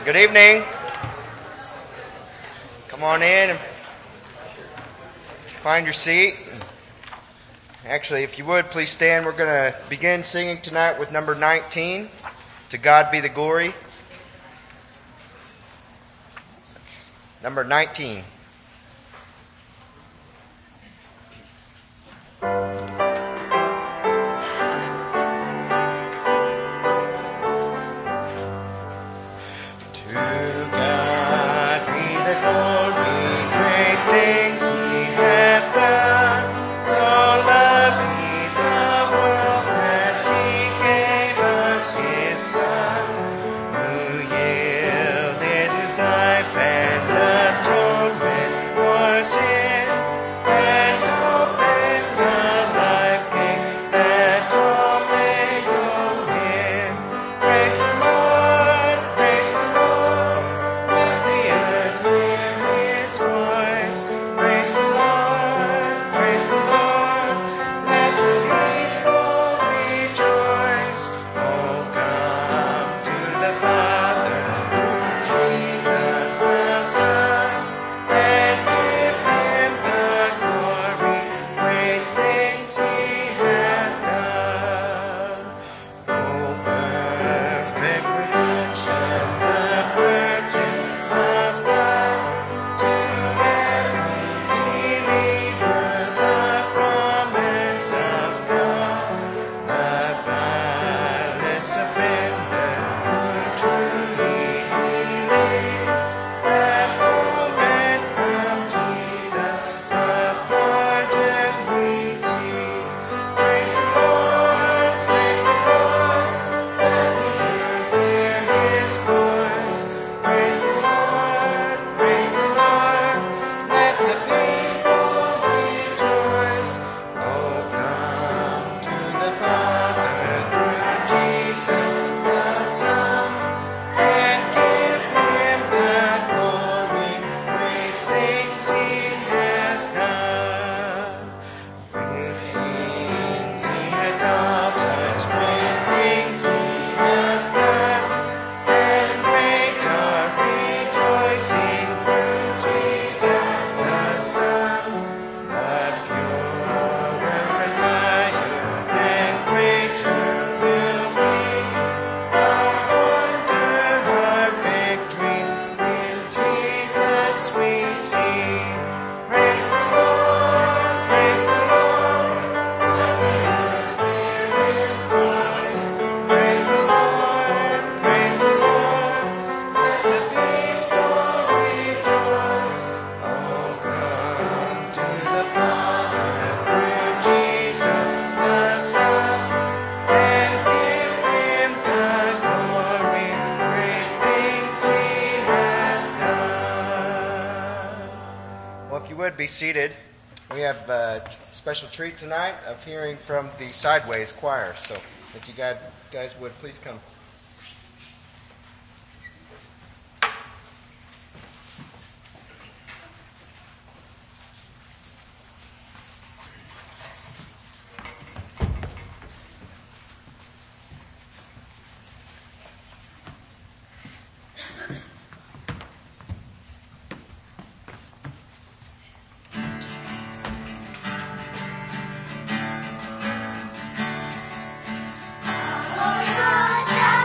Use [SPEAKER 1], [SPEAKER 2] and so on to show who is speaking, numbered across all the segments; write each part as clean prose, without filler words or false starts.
[SPEAKER 1] Good evening. Come on in and find your seat. Actually, if you would, please stand. We're going to begin singing tonight with number 19, To God Be the Glory. That's number 19. Be seated. We have a special treat tonight of hearing from the Sideways Choir. So if you guys would please come.
[SPEAKER 2] Oh,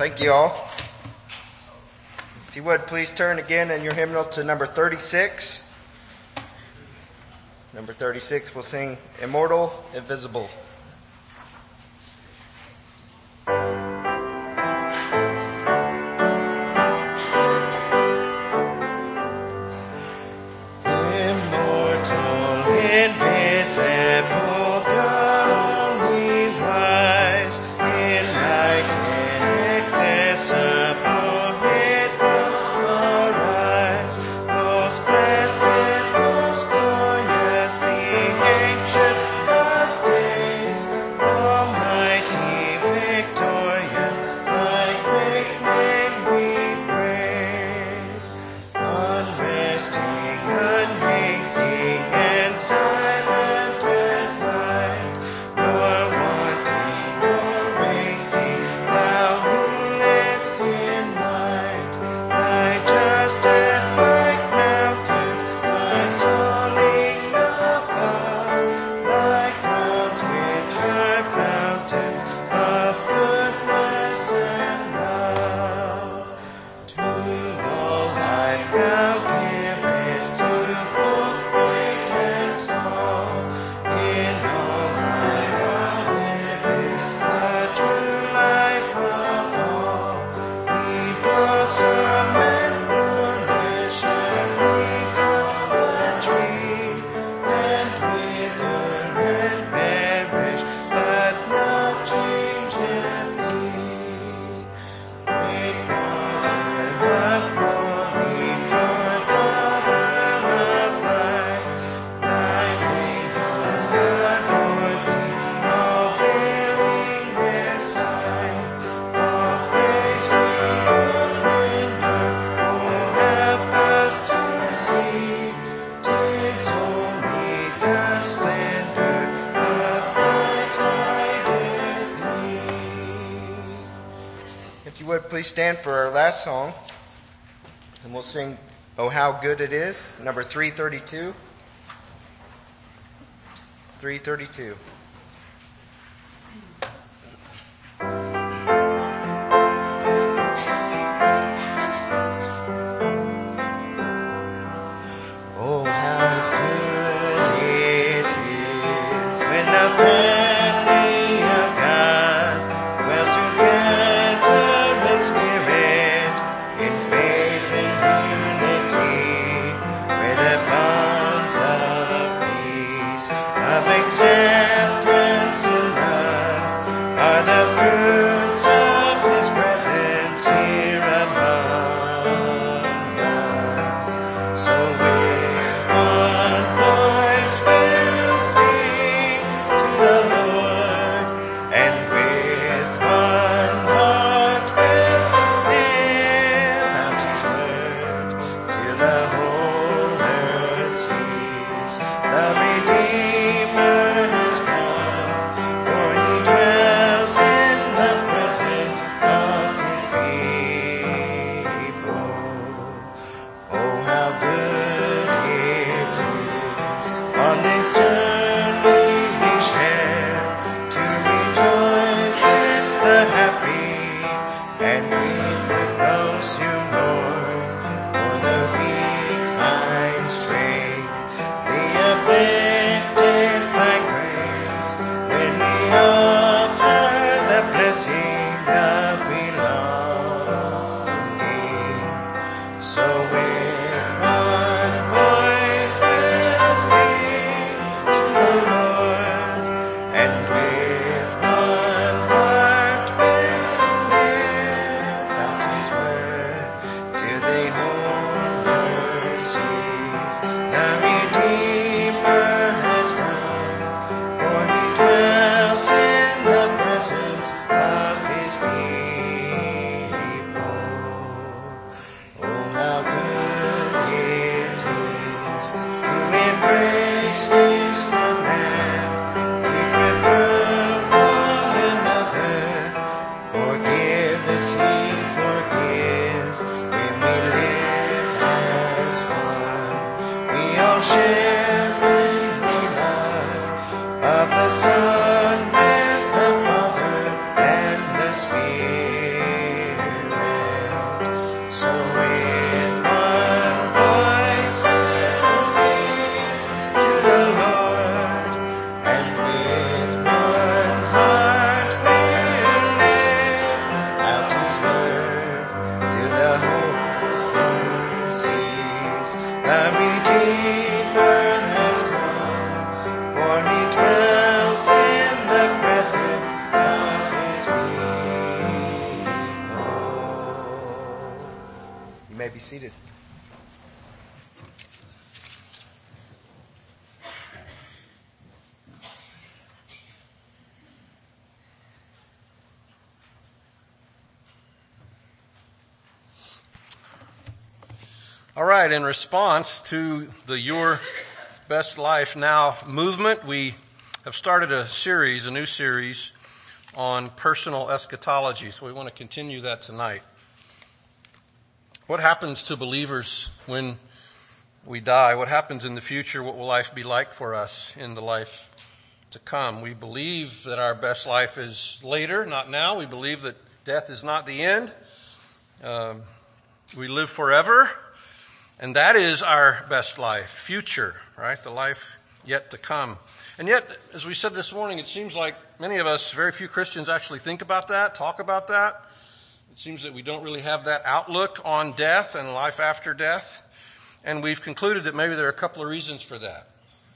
[SPEAKER 1] Thank you all. If you would, please turn again in your hymnal to number 36. Number 36, we'll sing Immortal, Invisible. Please stand for our last song, and we'll sing Oh How Good It Is, number 332. 332. Oh, how good it is when the family of God dwells together in spirit, in faith and unity, where the bonds of peace, of acceptance and love are the fruits of His presence here among us. So with one voice we'll sing to the Lord, and with one heart we'll live out His word till the whole earth sees the Redeemer has come, for He dwells in the presence of His people. Oh, how good it is on this journey we share to rejoice with the happy and weep with those who mourn, for the weak find strength, the afflicted find grace when we offer the blessing of belonging. So with one voice we'll sing to the Lord, and with one heart we'll live out His word till the whole earth sees the Redeemer has come, for He dwells in the presence of His people. Oh, how good it is to embrace His command, to prefer one another. Forgive as He forgives. When we live as one, we all share in the love of the Son with the Father and the Spirit. seated.
[SPEAKER 2] All right, in response to the Your Best Life Now movement, we have started a new series on personal eschatology, so we want to continue that tonight. What happens to believers when we die? What happens in the future? What will life be like for us in the life to come? We believe that our best life is later, not now. We believe that death is not the end. We live forever. And that is our best life, future, right? The life yet to come. And yet, as we said this morning, it seems like many of us, very few Christians actually think about that, talk about that. It seems that we don't really have that outlook on death and life after death. And we've concluded that maybe there are a couple of reasons for that.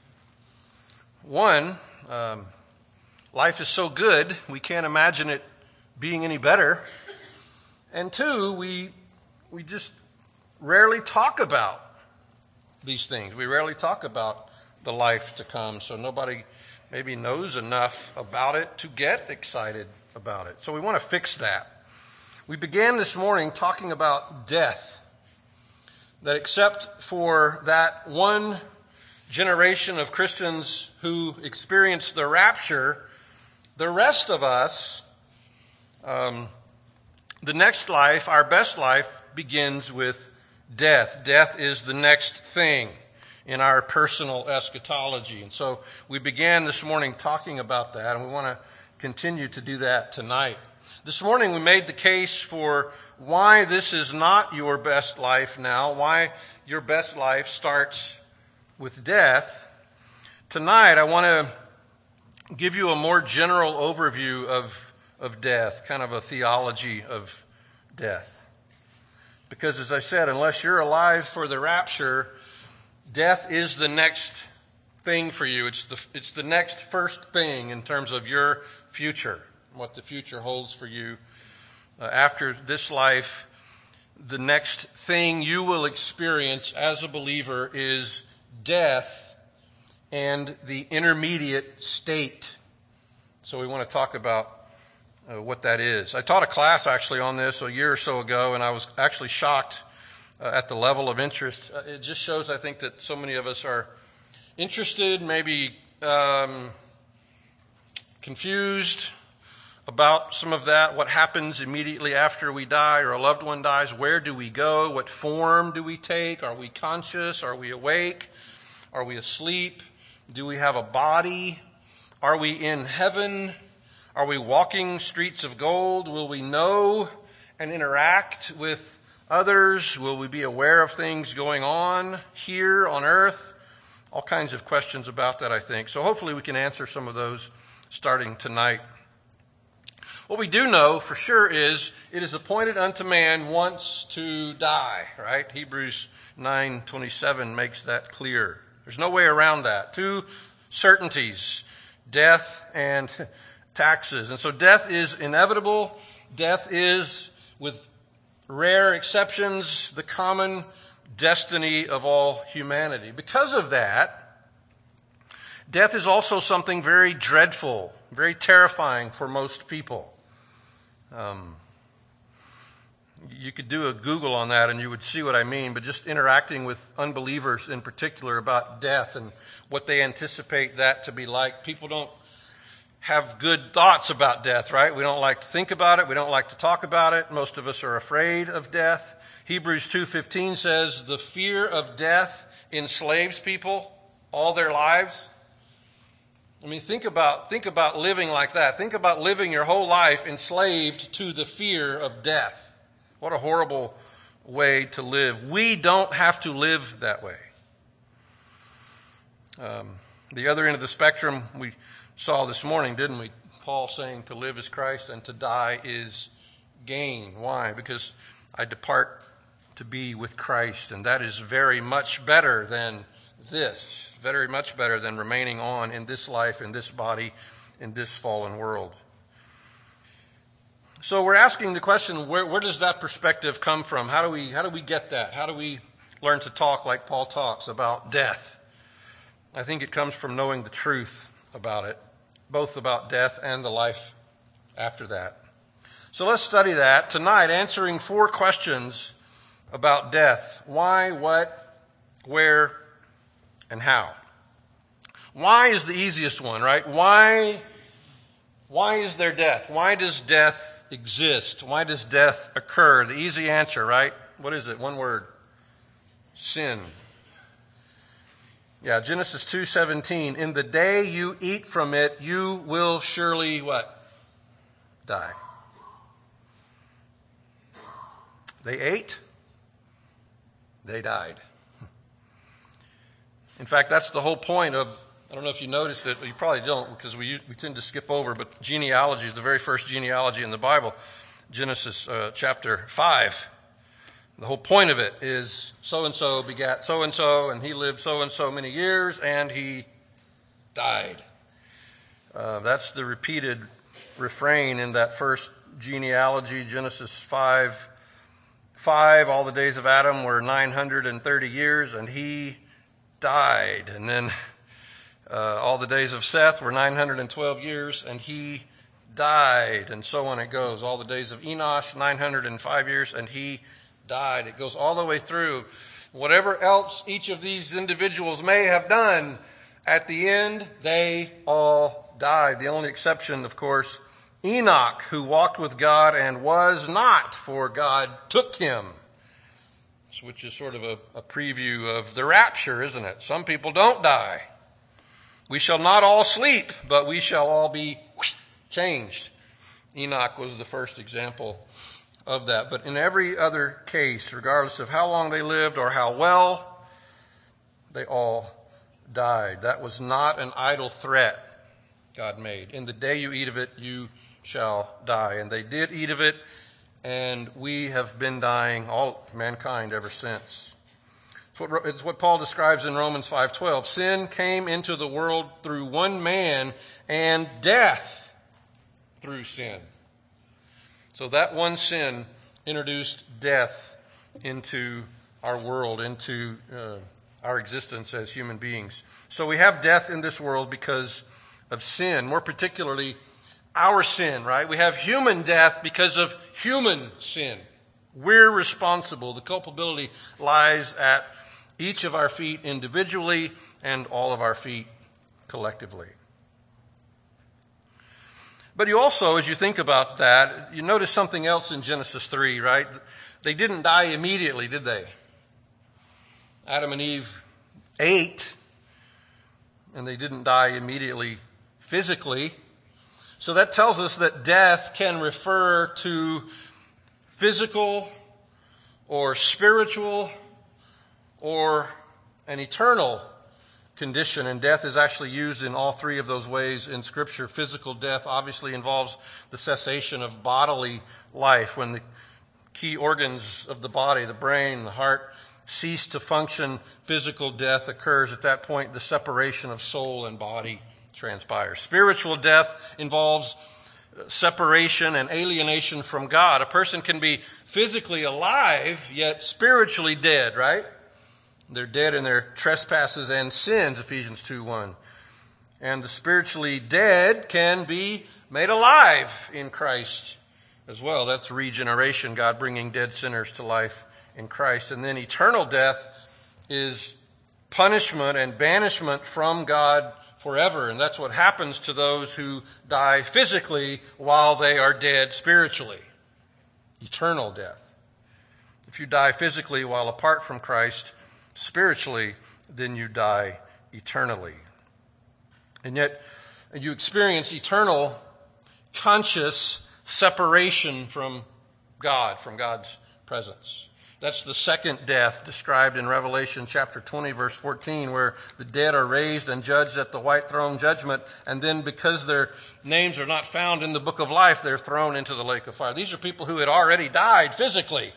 [SPEAKER 2] One, life is so good, we can't imagine it being any better. And two, we just rarely talk about these things. We rarely talk about the life to come, so nobody maybe knows enough about it to get excited about it. So we want to fix that. We began this morning talking about death, that except for that one generation of Christians who experienced the rapture, the rest of us, the next life, our best life, begins with death. Death is the next thing in our personal eschatology. And so we began this morning talking about that, and we want to continue to do that tonight. This morning we made the case for why this is not your best life now, why your best life starts with death. Tonight I want to give you a more general overview of death, kind of a theology of death. Because as I said, unless you're alive for the rapture, death is the next thing for you. It's the next first thing in terms of your future, what the future holds for you. After this life, the next thing you will experience as a believer is death and the intermediate state. So we want to talk about what that is. I taught a class actually on this a year or so ago, and I was actually shocked at the level of interest. It just shows, I think, that so many of us are interested, maybe confused about some of that, what happens immediately after we die or a loved one dies. Where do we go? What form do we take? Are we conscious? Are we awake? Are we asleep? Do we have a body? Are we in heaven? Are we walking streets of gold? Will we know and interact with others? Will we be aware of things going on here on earth? All kinds of questions about that, I think. So hopefully we can answer some of those starting tonight. What we do know for sure is it is appointed unto man once to die, right? Hebrews 9:27 makes that clear. There's no way around that. Two certainties, death and taxes. And so death is inevitable. Death is, with rare exceptions, the common destiny of all humanity. Because of that, death is also something very dreadful, very terrifying for most people. You could do a Google on that and you would see what I mean, but just interacting with unbelievers in particular about death and what they anticipate that to be like. People don't have good thoughts about death, right? We don't like to think about it. We don't like to talk about it. Most of us are afraid of death. Hebrews 2:15 says, the fear of death enslaves people all their lives. I mean, think about living like that. Think about living your whole life enslaved to the fear of death. What a horrible way to live. We don't have to live that way. The other end of the spectrum we saw this morning, didn't we? Paul saying to live is Christ and to die is gain. Why? Because I depart to be with Christ, and that is very much better than this. Very much better than remaining on in this life, in this body, in this fallen world. So we're asking the question, where does that perspective come from? How do we get that? How do we learn to talk like Paul talks about death? I think it comes from knowing the truth about it, both about death and the life after that. So let's study that tonight, answering 4 questions about death. Why, what, where, and how. Why is the easiest one, right? Why is there death? Why does death exist? Why does death occur? The easy answer, right? What is it? One word. Sin. Yeah, Genesis 2:17. In the day you eat from it, you will surely what? Die. They ate. They died. In fact, that's the whole point of, I don't know if you noticed it, but you probably don't because we tend to skip over, but genealogy is the very first genealogy in the Bible, Genesis chapter 5. The whole point of it is so-and-so begat so-and-so, and he lived so-and-so many years, and he died. That's the repeated refrain in that first genealogy, Genesis 5. All the days of Adam were 930 years, and he died. And then all the days of Seth were 912 years, and he died. And so on it goes. All the days of Enosh, 905 years, and he died. It goes all the way through. Whatever else each of these individuals may have done, at the end, they all died. The only exception, of course, Enoch, who walked with God and was not, for God took him. Which is sort of a preview of the rapture, isn't it? Some people don't die. We shall not all sleep, but we shall all be changed. Enoch was the first example of that. But in every other case, regardless of how long they lived or how well, they all died. That was not an idle threat God made. In the day you eat of it, you shall die. And they did eat of it, and we have been dying, all mankind, ever since. It's what Paul describes in Romans 5:12. Sin came into the world through one man, and death through sin. So that one sin introduced death into our world, into our existence as human beings. So we have death in this world because of sin, more particularly our sin, right? We have human death because of human sin. We're responsible. The culpability lies at each of our feet individually and all of our feet collectively. But you also, as you think about that, you notice something else in Genesis 3, right? They didn't die immediately, did they? Adam and Eve ate, and they didn't die immediately physically. So that tells us that death can refer to physical or spiritual or an eternal condition. And death is actually used in all 3 of those ways in Scripture. Physical death obviously involves the cessation of bodily life. When the key organs of the body, the brain, the heart, cease to function, physical death occurs. At that point, the separation of soul and body transpires. Spiritual death involves separation and alienation from God. A person can be physically alive, yet spiritually dead, right? They're dead in their trespasses and sins, Ephesians 2:1. And the spiritually dead can be made alive in Christ as well. That's regeneration, God bringing dead sinners to life in Christ. And then eternal death is punishment and banishment from God forever. And that's what happens to those who die physically while they are dead spiritually. Eternal death. If you die physically while apart from Christ, spiritually, then you die eternally. And yet, you experience eternal, conscious separation from God, from God's presence. That's the second death described in Revelation chapter 20, verse 14, where the dead are raised and judged at the white throne judgment, and then because their names are not found in the book of life, they're thrown into the lake of fire. These are people who had already died physically.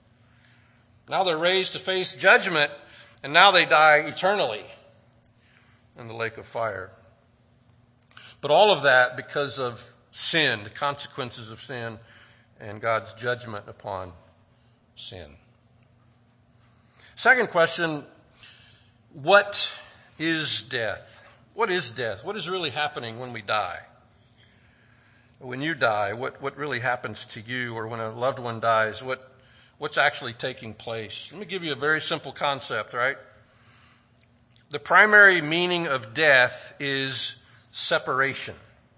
[SPEAKER 2] Now they're raised to face judgment, and now they die eternally in the lake of fire. But all of that because of sin, the consequences of sin and God's judgment upon sin. Second question, what is death? What is death? What is really happening when we die? When you die, what really happens to you, or when a loved one dies, what's actually taking place? Let me give you a very simple concept, right? The primary meaning of death is separation.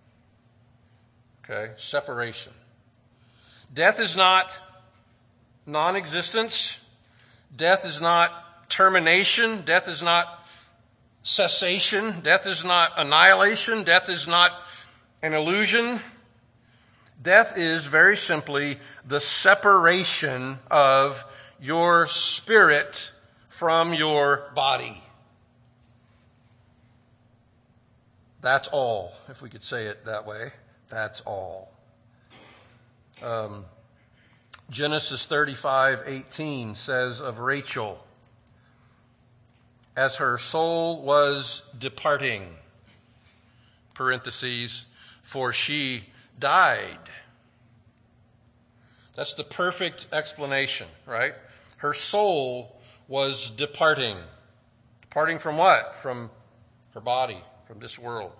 [SPEAKER 2] Okay, separation. Death is not non-existence. Death is not termination. Death is not cessation. Death is not annihilation. Death is not an illusion. Death is very simply the separation of your spirit from your body. That's all, if we could say it that way. That's all. Genesis 35:18 says of Rachel, as her soul was departing, parentheses, for she died. That's the perfect explanation, right? Her soul was departing. Departing from what? From her body, from this world.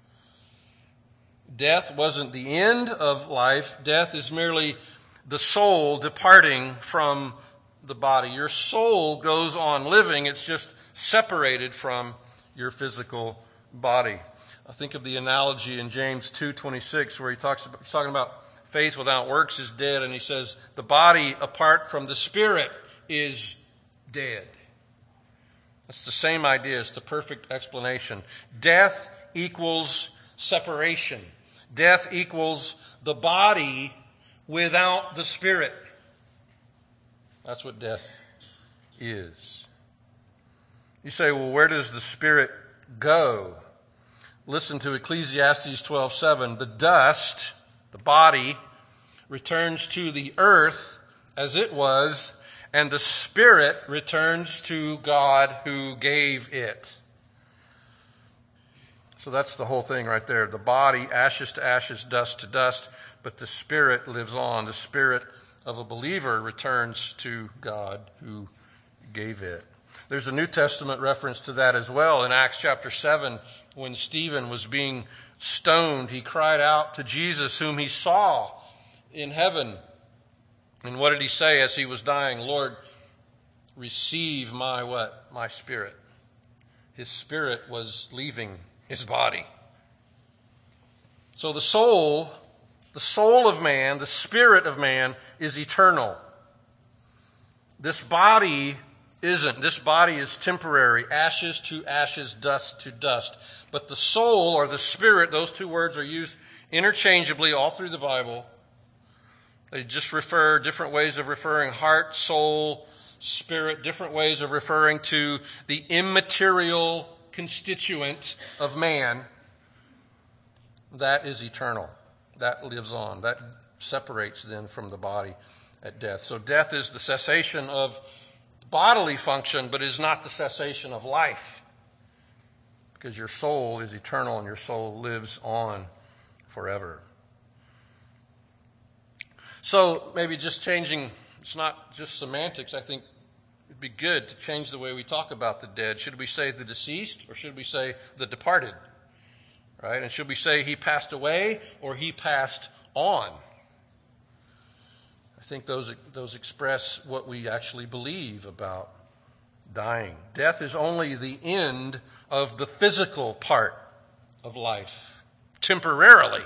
[SPEAKER 2] Death wasn't the end of life. Death is merely the soul departing from the body. Your soul goes on living. It's just separated from your physical body. I think of the analogy in James 2:26 where he's talking about faith without works is dead, and he says the body apart from the spirit is dead. That's the same idea. It's the perfect explanation. Death equals separation. Death equals the body without the spirit. That's what death is. You say, well, where does the spirit go? Listen to Ecclesiastes 12:7. The dust, the body, returns to the earth as it was, and the spirit returns to God who gave it. So that's the whole thing right there. The body, ashes to ashes, dust to dust, but the spirit lives on. The spirit of a believer returns to God who gave it. There's a New Testament reference to that as well. In Acts chapter 7, when Stephen was being stoned, he cried out to Jesus, whom he saw in heaven. And what did he say as he was dying? Lord, receive my what? My spirit. His spirit was leaving his body. So the soul of man, the spirit of man is eternal. This body isn't. This body is temporary, ashes to ashes, dust to dust. But the soul or the spirit, those two words are used interchangeably all through the Bible. They just refer, different ways of referring heart, soul, spirit, different ways of referring to the immaterial constituent of man. That is eternal. That lives on. That separates then from the body at death. So death is the cessation of bodily function, but is not the cessation of life. Because your soul is eternal and your soul lives on forever. So maybe just changing, it's not just semantics. I think it'd be good to change the way we talk about the dead. Should we say the deceased or should we say the departed? Right? And should we say he passed away or he passed on? I think those express what we actually believe about dying. Death is only the end of the physical part of life, temporarily,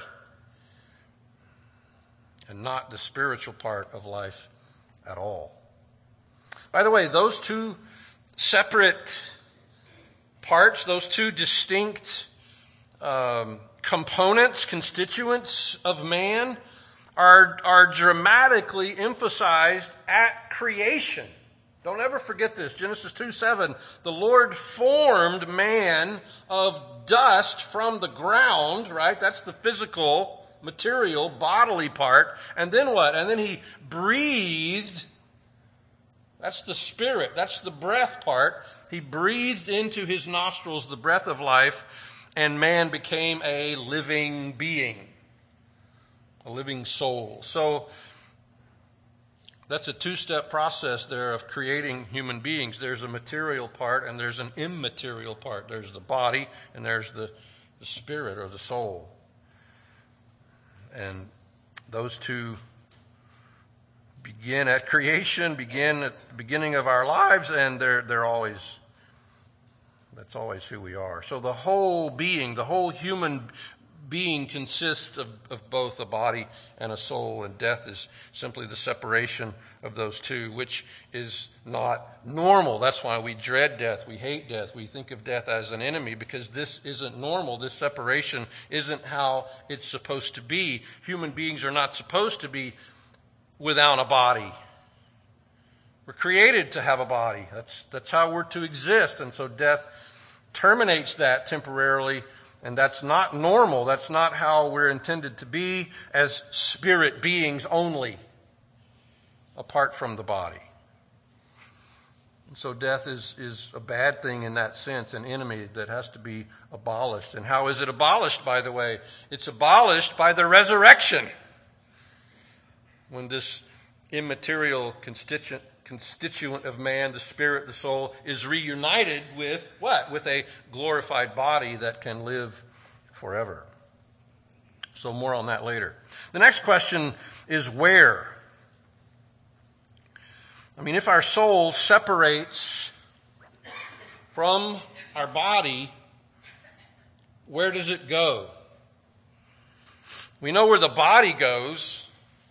[SPEAKER 2] and not the spiritual part of life at all. By the way, those two separate parts, those two distinct components, constituents of man are dramatically emphasized at creation. Don't ever forget this. Genesis 2:7, the Lord formed man of dust from the ground, right? That's the physical, material, bodily part. And then what? And then he breathed. That's the spirit. That's the breath part. He breathed into his nostrils the breath of life, and man became a living being, a living soul. So That's a two-step process there of creating human beings. There's a material part and there's an immaterial part. There's the body and there's the spirit or the soul. And those two begin at creation, begin at the beginning of our lives, and they're always, that's always who we are. So the whole being, the whole human being consists of both a body and a soul, and death is simply the separation of those two, which is not normal. That's why we dread death. We hate death. We think of death as an enemy because this isn't normal. This separation isn't how it's supposed to be. Human beings are not supposed to be without a body. We're created to have a body. That's how we're to exist, and so death terminates that temporarily. And that's not normal. That's not how we're intended to be as spirit beings only, apart from the body. And so death is a bad thing in that sense, an enemy that has to be abolished. And how is it abolished, by the way? It's abolished by the resurrection. When this immaterial constituent of man, the spirit, the soul, is reunited with what? With a glorified body that can live forever. So more on that later. The next question is where? I mean, if our soul separates from our body, where does it go? We know where the body goes.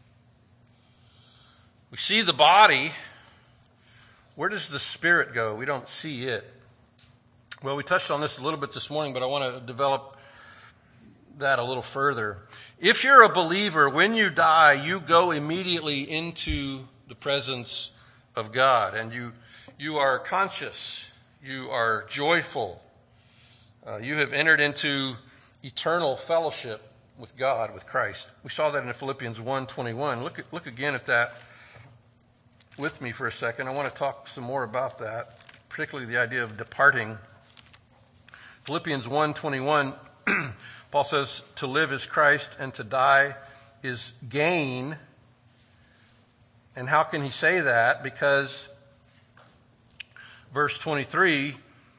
[SPEAKER 2] We see the body. Where does the spirit go? We don't see it. Well, we touched on this a little bit this morning, but I want to develop that a little further. If you're a believer, when you die, you go immediately into the presence of God, and you are conscious. You are joyful. You have entered into eternal fellowship with God, with Christ. We saw that in Philippians 1:21. Look again at that with me for a second. I want to talk some more about that, particularly the idea of departing. Philippians 1:21, Paul says, to live is Christ and to die is gain. And how can he say that? Because verse 23,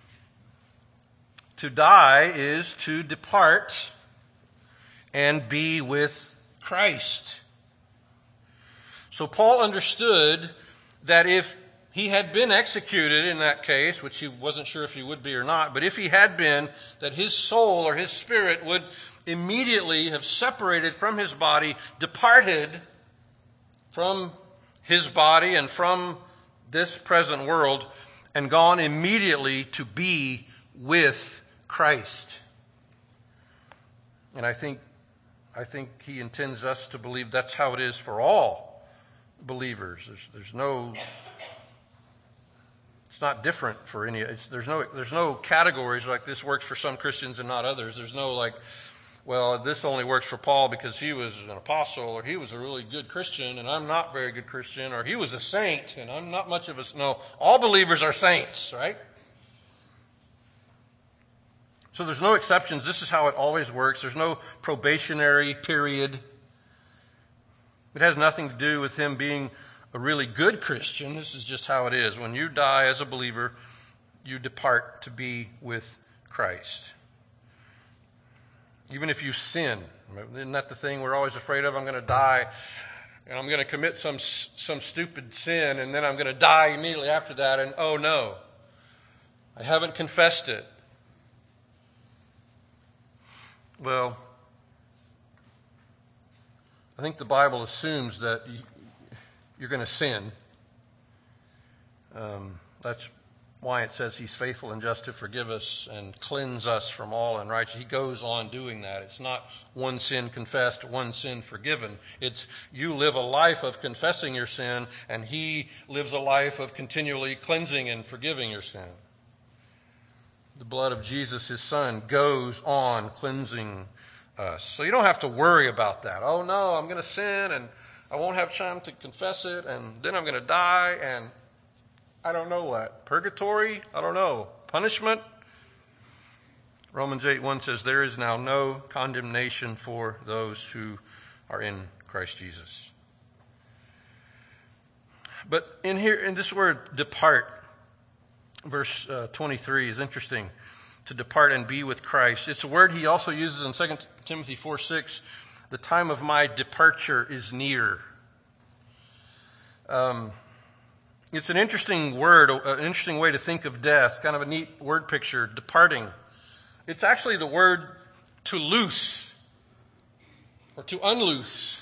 [SPEAKER 2] to die is to depart and be with Christ. So Paul understood that if he had been executed in that case, which he wasn't sure if he would be or not, but if he had been, that his soul or his spirit would immediately have separated from his body, departed from his body and from this present world, and gone immediately to be with Christ. And I think he intends us to believe that's how it is for all believers. There's no, it's not different for any. There's no categories like this works for some Christians and not others. There's no like, well, this only works for Paul because he was an apostle, or he was a really good Christian and I'm not a very good Christian, or he was a saint and I'm not much of a. No, all believers are saints, right? So there's no exceptions. This is how it always works. There's no probationary period. It has nothing to do with him being a really good Christian. This is just how it is. When you die as a believer, you depart to be with Christ. Even if you sin. Isn't that the thing we're always afraid of? I'm going to die and I'm going to commit some stupid sin, and then I'm going to die immediately after that, and oh no, I haven't confessed it. Well, I think the Bible assumes that you're going to sin. That's why it says he's faithful and just to forgive us and cleanse us from all unrighteousness. He goes on doing that. It's not one sin confessed, one sin forgiven. It's you live a life of confessing your sin, and he lives a life of continually cleansing and forgiving your sin. The blood of Jesus, his son, goes on cleansing us. So you don't have to worry about that. Oh no, I'm going to sin and I won't have time to confess it, and then I'm going to die, and I don't know what. Purgatory? I don't know. Punishment? Romans 8:1 says, there is now no condemnation for those who are in Christ Jesus. But in this word, depart, verse 23 is interesting. To depart and be with Christ. It's a word he also uses in 2 Timothy 4:6. The time of my departure is near. It's an interesting word, an interesting way to think of death, kind of a neat word picture, departing. It's actually the word to loose or to unloose.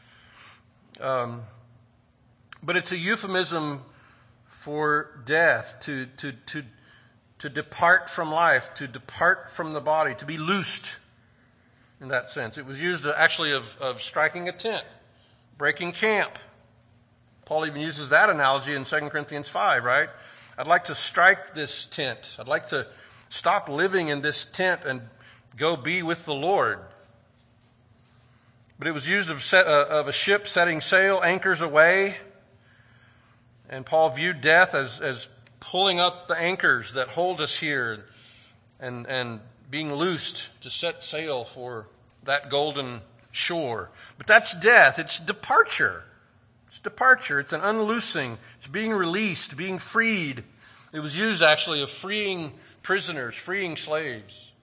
[SPEAKER 2] But it's a euphemism for death, to depart from life, to depart from the body, to be loosed in that sense. It was used actually of striking a tent, breaking camp. Paul even uses that analogy in 2 Corinthians 5, right? I'd like to strike this tent. I'd like to stop living in this tent and go be with the Lord. But it was used of a ship setting sail, anchors away. And Paul viewed death as pulling up the anchors that hold us here and being loosed to set sail for that golden shore. But that's death. It's departure. It's departure. It's an unloosing. It's being released, being freed. It was used actually of freeing prisoners, freeing slaves.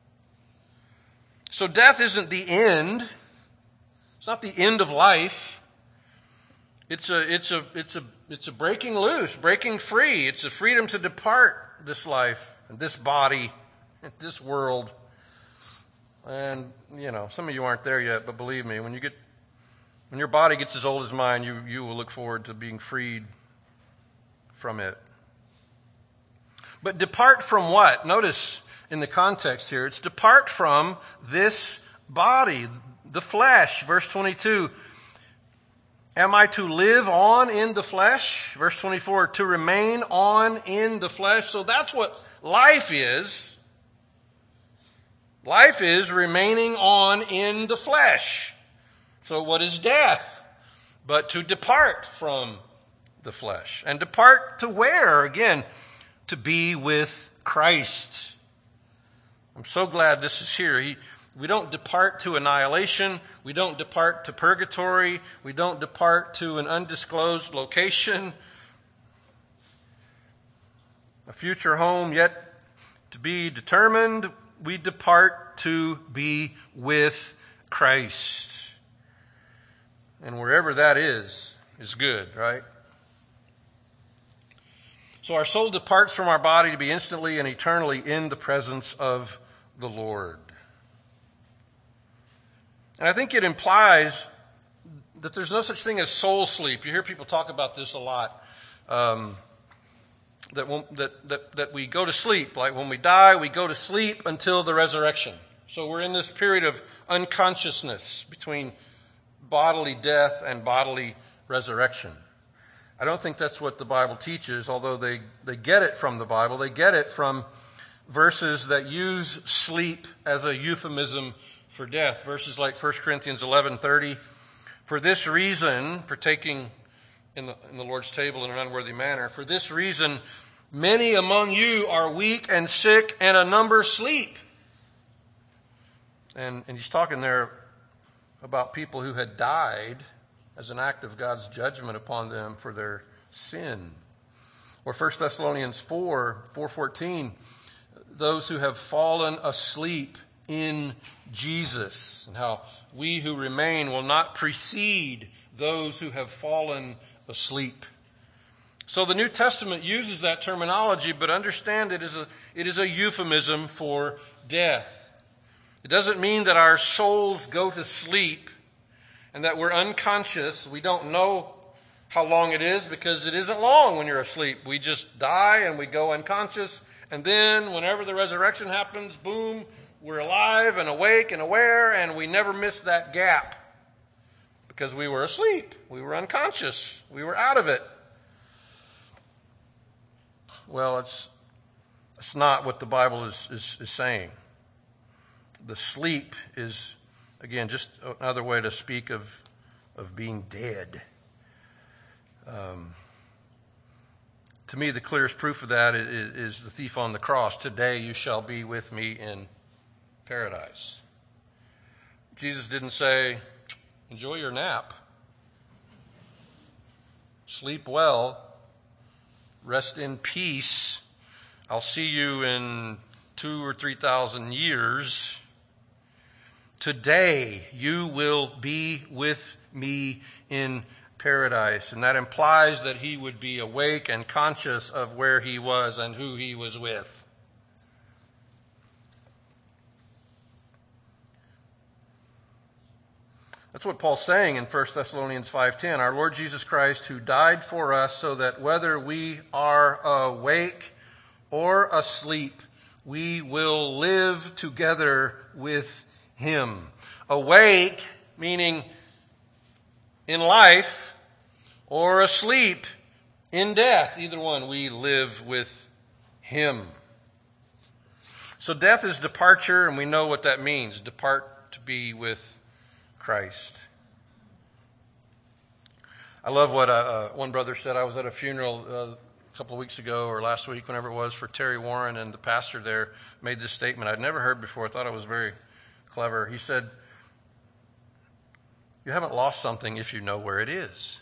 [SPEAKER 2] So death isn't the end. It's not the end of life. It's a breaking loose, breaking free. It's a freedom to depart this life, this body, this world. And, some of you aren't there yet, but believe me, when your body gets as old as mine, you will look forward to being freed from it. But depart from what? Notice in the context here, it's depart from this body, the flesh. Verse 22, am I to live on in the flesh? Verse 24, to remain on in the flesh. So that's what life is. Life is remaining on in the flesh. So what is death? But to depart from the flesh. And depart to where? Again, to be with Christ. I'm so glad this is here. We don't depart to annihilation. We don't depart to purgatory. We don't depart to an undisclosed location. A future home yet to be determined. We depart to be with Christ. And wherever that is good, right? So our soul departs from our body to be instantly and eternally in the presence of the Lord. And I think it implies that there's no such thing as soul sleep. You hear people talk about this a lot. That we go to sleep. Like when we die, we go to sleep until the resurrection. So we're in this period of unconsciousness between bodily death and bodily resurrection. I don't think that's what the Bible teaches, although they get it from the Bible. They get it from verses that use sleep as a euphemism for death. Verses like 1 Corinthians 11:30. For this reason, partaking in the Lord's table in an unworthy manner, for this reason, many among you are weak and sick, and a number sleep. And he's talking there about people who had died as an act of God's judgment upon them for their sin. Or 1 Thessalonians 4:14, those who have fallen asleep in Jesus, and how we who remain will not precede those who have fallen asleep. So the New Testament uses that terminology, but understand it is a euphemism for death. It doesn't mean that our souls go to sleep and that we're unconscious. We don't know how long it is because it isn't long when you're asleep. We just die and we go unconscious. And then whenever the resurrection happens, boom, we're alive and awake and aware, and we never miss that gap because we were asleep. We were unconscious. We were out of it. Well, it's not what the Bible is saying. The sleep is, again, just another way to speak of being dead. To me, the clearest proof of that is the thief on the cross. Today you shall be with me in paradise. Jesus didn't say, enjoy your nap. Sleep well. Rest in peace. I'll see you in 2,000 or 3,000 years. Today you will be with me in paradise. And that implies that he would be awake and conscious of where he was and who he was with. That's what Paul's saying in 1 Thessalonians 5:10. Our Lord Jesus Christ, who died for us so that whether we are awake or asleep, we will live together with him. Awake, meaning in life, or asleep in death. Either one, we live with him. So death is departure, and we know what that means. Depart to be with Christ. I love what one brother said. I was at a funeral a couple of weeks ago or last week, whenever it was, for Terry Warren, and the pastor there made this statement I'd never heard before. I thought it was very clever. He said, "You haven't lost something if you know where it is."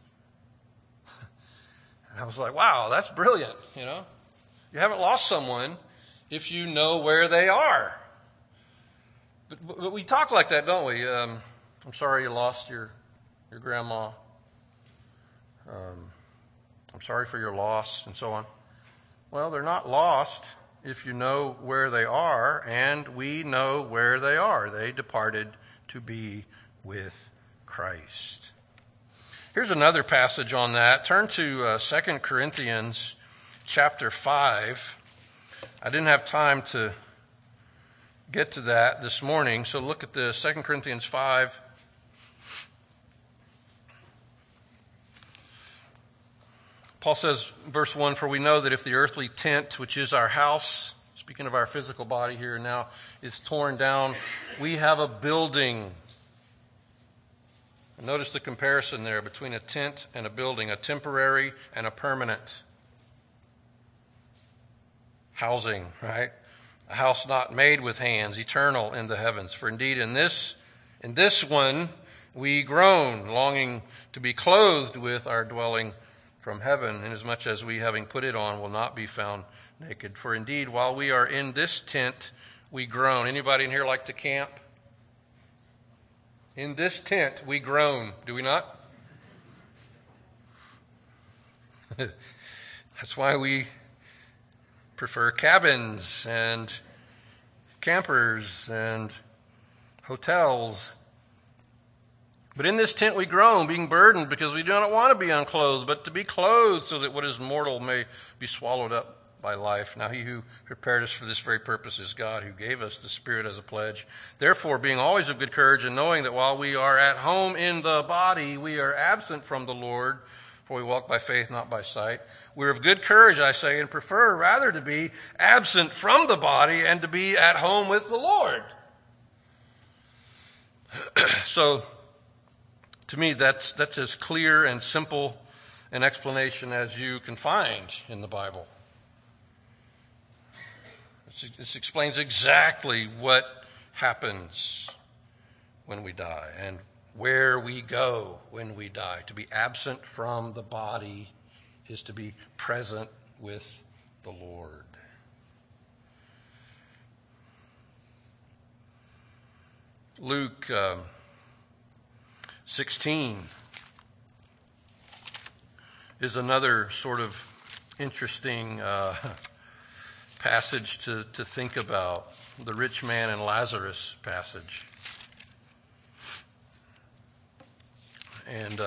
[SPEAKER 2] And I was like, wow, that's brilliant, you know. You haven't lost someone if you know where they are. But we talk like that, don't we? I'm sorry you lost your grandma. I'm sorry for your loss, and so on. Well, they're not lost if you know where they are, and we know where they are. They departed to be with Christ. Here's another passage on that. Turn to 2 Corinthians chapter 5. I didn't have time to get to that this morning, so look at the 2 Corinthians 5. Paul says, verse 1, "For we know that if the earthly tent, which is our house," speaking of our physical body here now, "is torn down, we have a building." Notice the comparison there between a tent and a building, a temporary and a permanent housing, right? A house not made with hands, eternal in the heavens. "For indeed in this one we groan, longing to be clothed with our dwelling from heaven, inasmuch as we, having put it on, will not be found naked. For indeed, while we are in this tent, we groan." Anybody in here like to camp? In this tent, we groan. Do we not? That's why we prefer cabins and campers and hotels. "But in this tent we groan, being burdened, because we do not want to be unclothed, but to be clothed, so that what is mortal may be swallowed up by life. Now he who prepared us for this very purpose is God, who gave us the Spirit as a pledge. Therefore, being always of good courage, and knowing that while we are at home in the body, we are absent from the Lord, for we walk by faith, not by sight. We're of good courage, I say, and prefer rather to be absent from the body and to be at home with the Lord." So, to me, that's as clear and simple an explanation as you can find in the Bible. This explains exactly what happens when we die and where we go when we die. To be absent from the body is to be present with the Lord. Luke 16 is another sort of interesting passage to think about, the rich man and Lazarus passage. And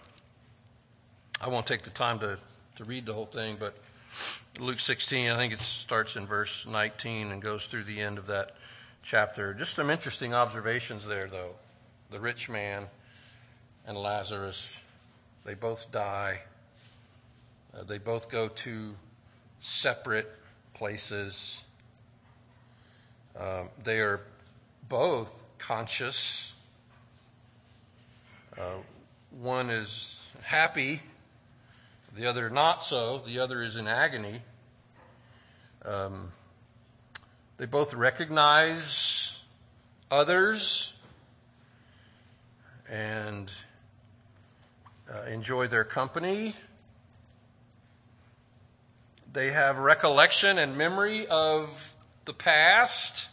[SPEAKER 2] I won't take the time to read the whole thing, but Luke 16, I think it starts in verse 19 and goes through the end of that chapter. Just some interesting observations there, though. The rich man and Lazarus, they both die. They both go to separate places. They are both conscious. One is happy, the other not so. The other is in agony. They both recognize others, and enjoy their company. They have recollection and memory of the past.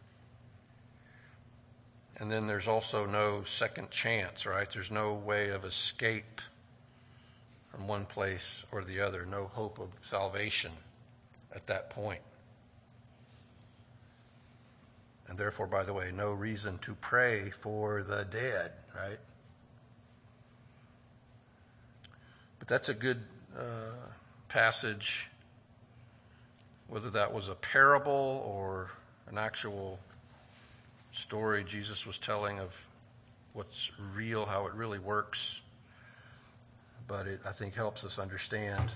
[SPEAKER 2] And then there's also no second chance, right? There's no way of escape from one place or the other. No hope of salvation at that point. And therefore, by the way, no reason to pray for the dead, right? But that's a good passage, whether that was a parable or an actual story Jesus was telling of what's real, how it really works. But it, I think, helps us understand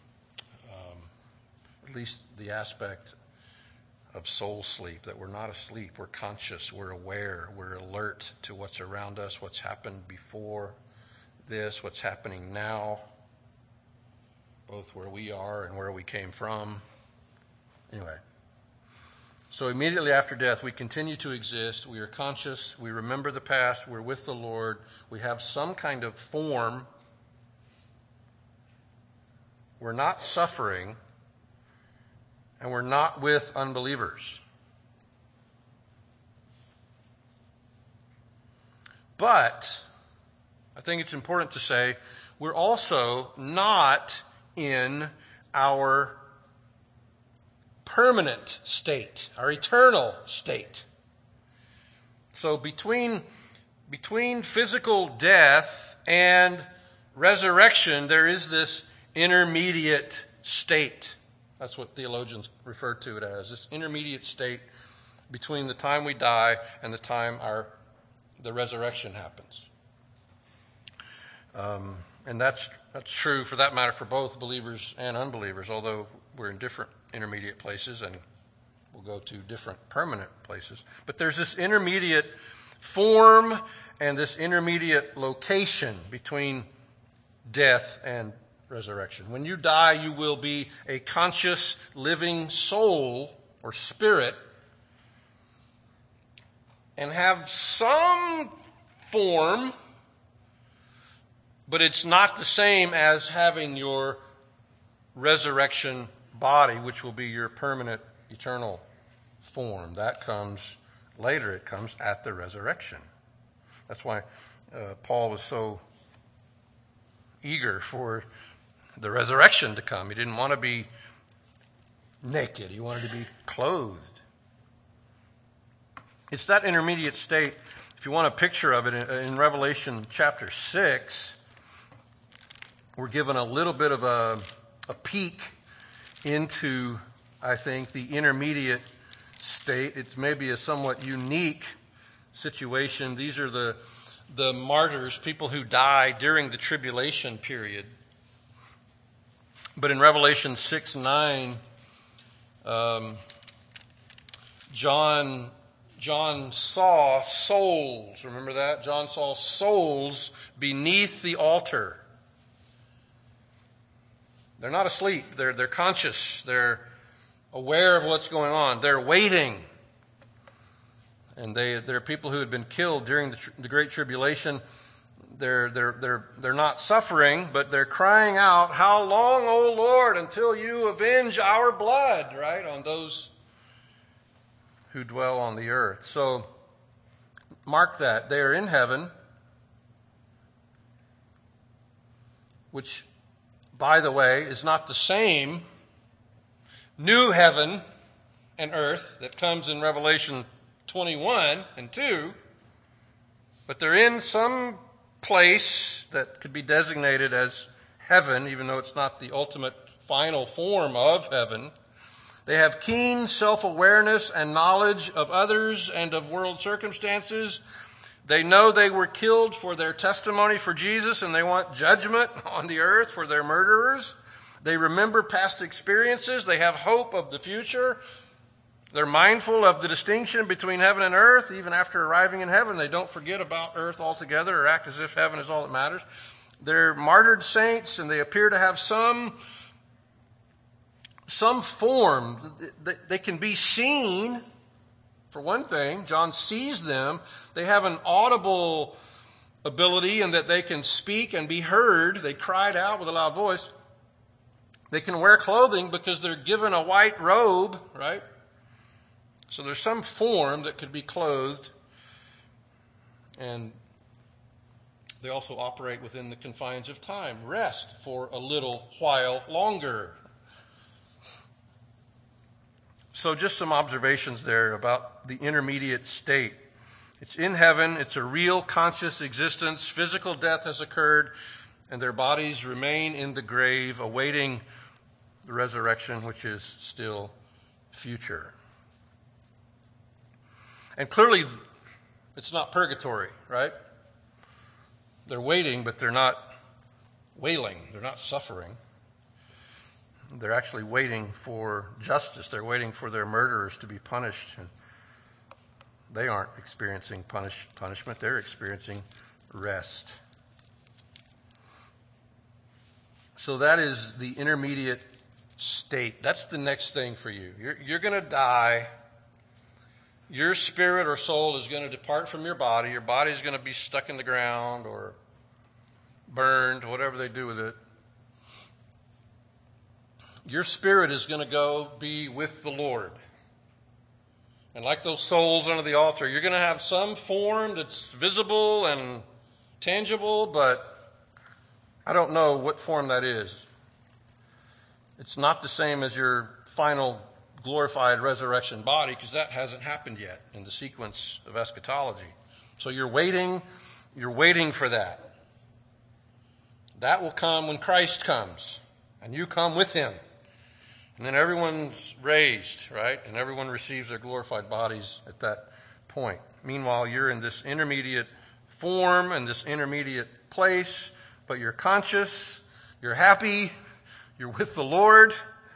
[SPEAKER 2] at least the aspect of soul sleep, that we're not asleep, we're conscious, we're aware, we're alert to what's around us, what's happened before this, what's happening now, both where we are and where we came from. Anyway, so immediately after death, we continue to exist. We are conscious. We remember the past. We're with the Lord. We have some kind of form. We're not suffering, and we're not with unbelievers. But I think it's important to say we're also not in our permanent state, our eternal state. So between physical death and resurrection, there is this intermediate state. That's what theologians refer to it as, this intermediate state between the time we die and the time the resurrection happens. And that's true, for that matter, for both believers and unbelievers, although we're in different intermediate places and we'll go to different permanent places. But there's this intermediate form and this intermediate location between death and resurrection. When you die, you will be a conscious, living soul or spirit and have some form, but it's not the same as having your resurrection body, which will be your permanent, eternal form. That comes later. It comes at the resurrection. That's why Paul was so eager for the resurrection to come. He didn't want to be naked. He wanted to be clothed. It's that intermediate state. If you want a picture of it, in Revelation chapter 6, we're given a little bit of a peek into, I think, the intermediate state. It's maybe a somewhat unique situation. These are the martyrs, people who die during the tribulation period. But in Revelation 6:9, John saw souls. Remember that? John saw souls beneath the altar. They're not asleep. They're conscious. They're aware of what's going on. They're waiting. And they're people who had been killed during the Great Tribulation. They're not suffering, but they're crying out, "How long, O Lord, until you avenge our blood," right, on those who dwell on the earth. So mark that. They are in heaven, which, by the way, is not the same new heaven and earth that comes in Revelation 21 and 2, but they're in some place that could be designated as heaven, even though it's not the ultimate final form of heaven. They have keen self-awareness and knowledge of others and of world circumstances. They know they were killed for their testimony for Jesus, and they want judgment on the earth for their murderers. They remember past experiences. They have hope of the future. They're mindful of the distinction between heaven and earth. Even after arriving in heaven, they don't forget about earth altogether or act as if heaven is all that matters. They're martyred saints, and they appear to have some form. They can be seen, for one thing. John sees them. They have an audible ability and that they can speak and be heard. They cried out with a loud voice. They can wear clothing because they're given a white robe, right? So there's some form that could be clothed. And they also operate within the confines of time. Rest for a little while longer. So just some observations there about the intermediate state. It's in heaven. It's a real conscious existence. Physical death has occurred, and their bodies remain in the grave, awaiting the resurrection, which is still future. And clearly, it's not purgatory, right? They're waiting, but they're not wailing. They're not suffering. They're actually waiting for justice. They're waiting for their murderers to be punished. And they aren't experiencing punishment. They're experiencing rest. So that is the intermediate state. That's the next thing for you. You're going to die. Your spirit or soul is going to depart from your body. Your body is going to be stuck in the ground or burned, whatever they do with it. Your spirit is going to go be with the Lord. And like those souls under the altar, you're going to have some form that's visible and tangible, but I don't know what form that is. It's not the same as your final glorified resurrection body, because that hasn't happened yet in the sequence of eschatology. So you're waiting for that. That will come when Christ comes, and you come with him. And then everyone's raised, right? And everyone receives their glorified bodies at that point. Meanwhile, you're in this intermediate form and this intermediate place, but you're conscious, you're happy, you're with the Lord.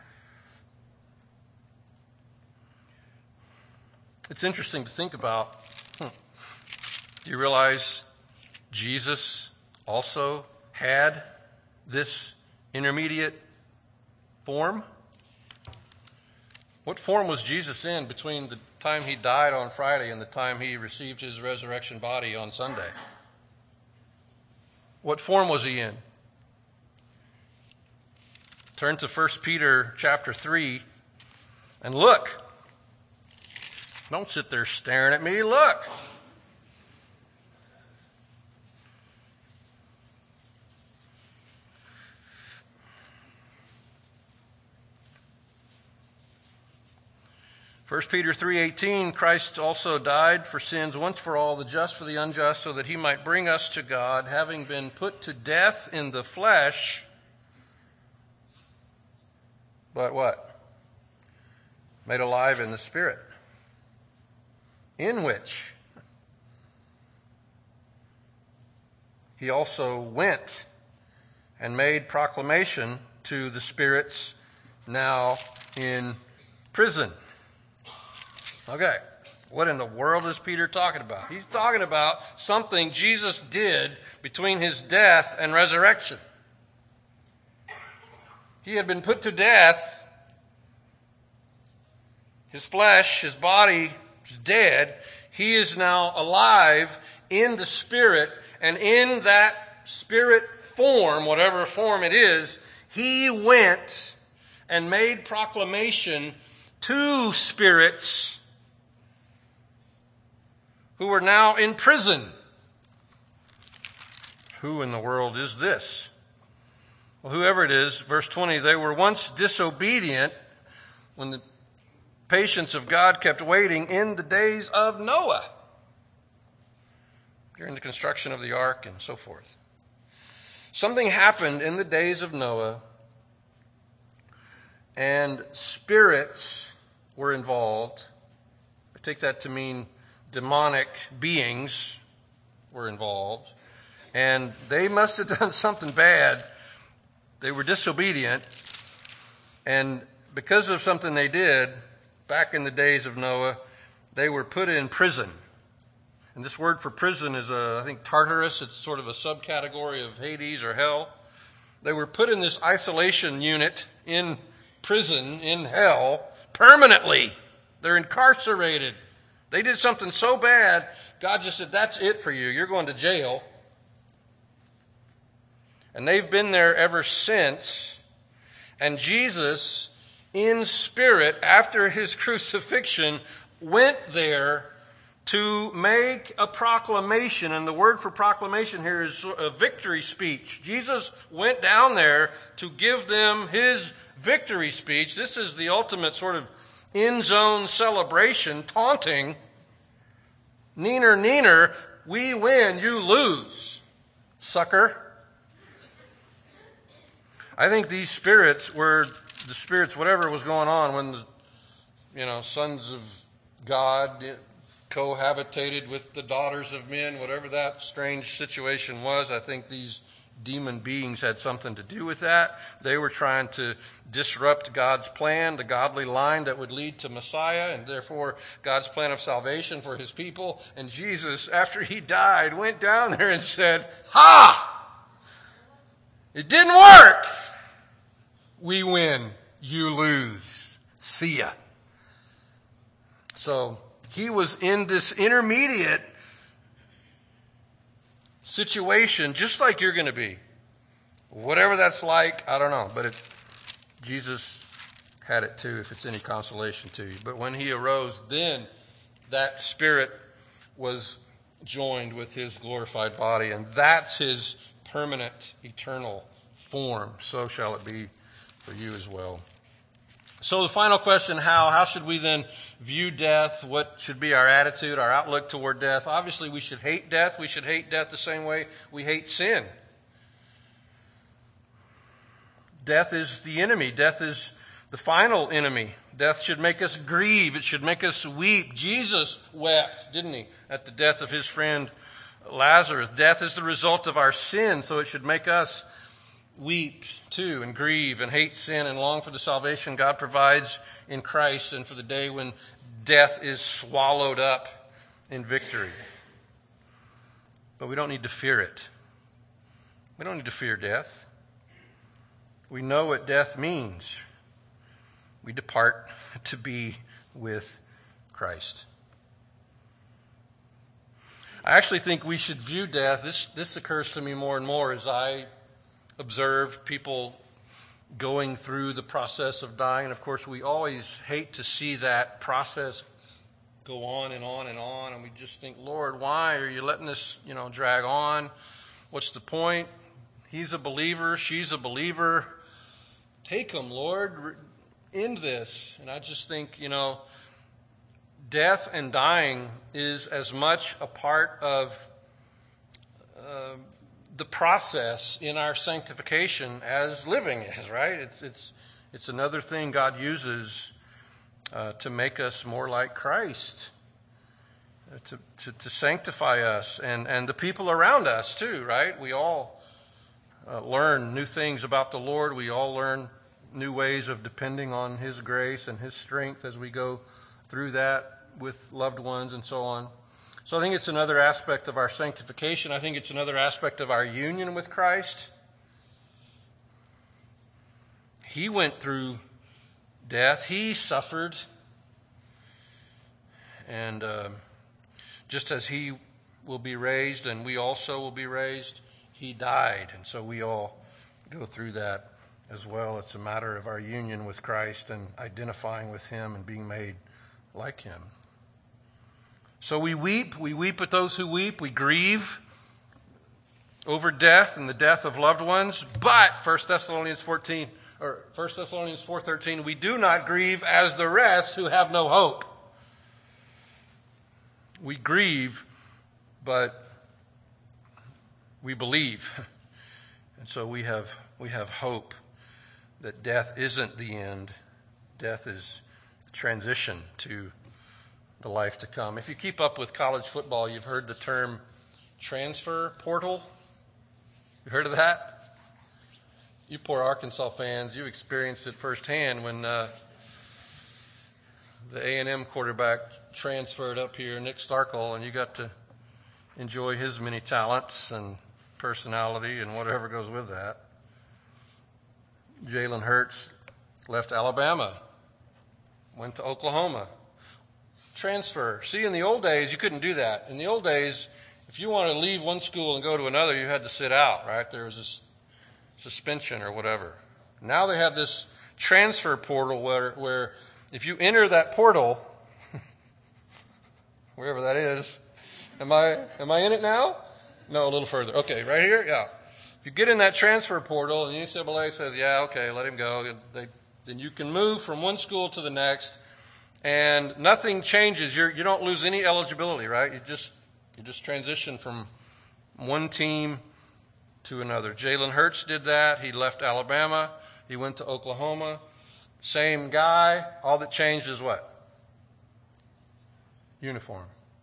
[SPEAKER 2] It's interesting to think about. Do you realize Jesus also had this intermediate form? What form was Jesus in between the time he died on Friday and the time he received his resurrection body on Sunday? What form was he in? Turn to 1 Peter chapter 3 and look. Don't sit there staring at me. Look. First Peter 3:18, Christ also died for sins once for all, the just for the unjust, so that he might bring us to God, having been put to death in the flesh. But what? Made alive in the Spirit. In which he also went and made proclamation to the spirits now in prison. Okay, what in the world is Peter talking about? He's talking about something Jesus did between his death and resurrection. He had been put to death. His flesh, his body is dead. He is now alive in the Spirit, and in that Spirit form, whatever form it is, he went and made proclamation to spirits who are now in prison. Who in the world is this? Well, whoever it is, verse 20, they were once disobedient when the patience of God kept waiting in the days of Noah, during the construction of the ark and so forth. Something happened in the days of Noah, and spirits were involved. I take that to mean demonic beings were involved, and they must have done something bad. They were disobedient, and because of something they did back in the days of Noah, they were put in prison. And this word for prison is, I think, Tartarus. It's sort of a subcategory of Hades or hell. They were put in this isolation unit in prison, in hell, permanently. They're incarcerated. They did something so bad, God just said, that's it for you. You're going to jail. And they've been there ever since. And Jesus, in spirit, after his crucifixion, went there to make a proclamation. And the word for proclamation here is a victory speech. Jesus went down there to give them his victory speech. This is the ultimate sort of in-zone celebration, taunting. Neener, neener, we win, you lose, sucker. I think these spirits were the spirits, whatever was going on when the, sons of God cohabitated with the daughters of men, whatever that strange situation was. I think these demon beings had something to do with that. They were trying to disrupt God's plan, the godly line that would lead to Messiah, and therefore God's plan of salvation for his people. And Jesus, after he died, went down there and said, "Ha! It didn't work. We win. You lose. See ya." So he was in this intermediate situation, just like you're going to be. Whatever that's like, I don't know. But Jesus had it too, if it's any consolation to you. But when he arose, then that spirit was joined with his glorified body. And that's his permanent, eternal form. So shall it be for you as well. So the final question, how should we then view death? What should be our attitude, our outlook toward death? Obviously, we should hate death. We should hate death the same way we hate sin. Death is the enemy. Death is the final enemy. Death should make us grieve. It should make us weep. Jesus wept, didn't he, at the death of his friend Lazarus. Death is the result of our sin, so it should make us weep too and grieve and hate sin and long for the salvation God provides in Christ and for the day when death is swallowed up in victory. But we don't need to fear it. We don't need to fear death. We know what death means. We depart to be with Christ. I actually think we should view death, this occurs to me more and more as I observe people going through the process of dying. And of course, we always hate to see that process go on and on and on. And we just think, Lord, why are you letting this, drag on? What's the point? He's a believer. She's a believer. Take them, Lord. End this. And I just think, death and dying is as much a part of the process in our sanctification as living is, right? It's another thing God uses to make us more like Christ, to sanctify us and the people around us too, right? We all learn new things about the Lord. We all learn new ways of depending on his grace and his strength as we go through that with loved ones and so on. So I think it's another aspect of our sanctification. I think it's another aspect of our union with Christ. He went through death. He suffered. And just as he will be raised and we also will be raised, he died. And so we all go through that as well. It's a matter of our union with Christ and identifying with him and being made like him. So we weep at those who weep, we grieve over death and the death of loved ones, but 1 Thessalonians 4:13, we do not grieve as the rest who have no hope. We grieve, but we believe. And so we have hope that death isn't the end. Death is a transition to the life to come. If you keep up with college football, you've heard the term transfer portal. You heard of that? You poor Arkansas fans, you experienced it firsthand when the A&M quarterback transferred up here, Nick Starkel, and you got to enjoy his many talents and personality and whatever goes with that. Jalen Hurts left Alabama, went to Oklahoma. Transfer. See, in the old days, you couldn't do that. In the old days, if you wanted to leave one school and go to another, you had to sit out, right? There was this suspension or whatever. Now they have this transfer portal where if you enter that portal, wherever that is, am I in it now? No, a little further. Okay, right here? Yeah. If you get in that transfer portal and UCLA says, yeah, okay, let him go, then you can move from one school to the next and nothing changes. You don't lose any eligibility, right? You just transition from one team to another. Jalen Hurts did that. He left Alabama. He went to Oklahoma. Same guy. All that changed is what? Uniform.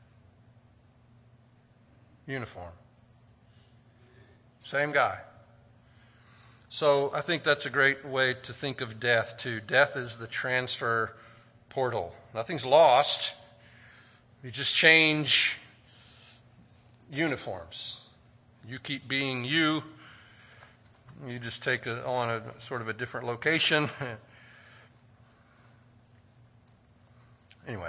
[SPEAKER 2] Same guy. So I think that's a great way to think of death too. Death is the transfer portal. Nothing's lost. You just change uniforms. You keep being you. You just take on a sort of a different location. Anyway,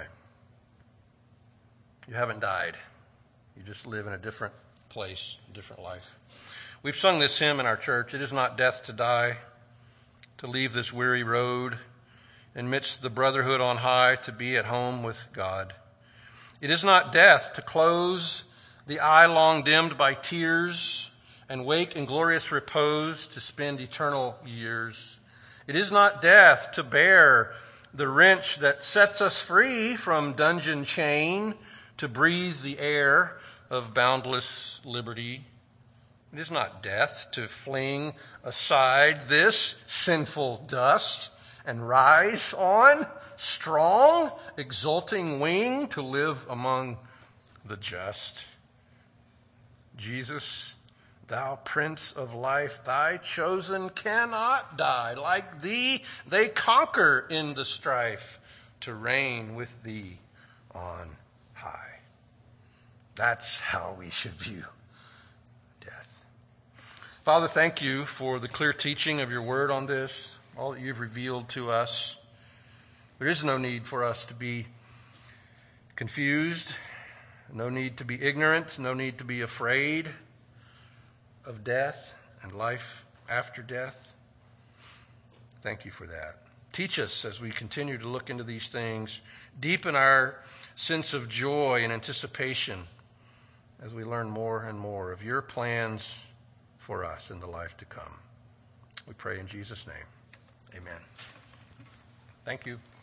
[SPEAKER 2] you haven't died. You just live in a different place, a different life. We've sung this hymn in our church. It is not death to die, to leave this weary road, amidst the brotherhood on high, to be at home with God. It is not death to close the eye long dimmed by tears and wake in glorious repose to spend eternal years. It is not death to bear the wrench that sets us free from dungeon chain to breathe the air of boundless liberty. It is not death to fling aside this sinful dust and rise on strong, exulting wing to live among the just. Jesus, thou Prince of Life, thy chosen cannot die. Like thee, they conquer in the strife to reign with thee on high. That's how we should view death. Father, thank you for the clear teaching of your word on this, all that you've revealed to us. There is no need for us to be confused, no need to be ignorant, no need to be afraid of death and life after death. Thank you for that. Teach us as we continue to look into these things. Deepen our sense of joy and anticipation as we learn more and more of your plans for us in the life to come. We pray in Jesus' name. Amen. Thank you.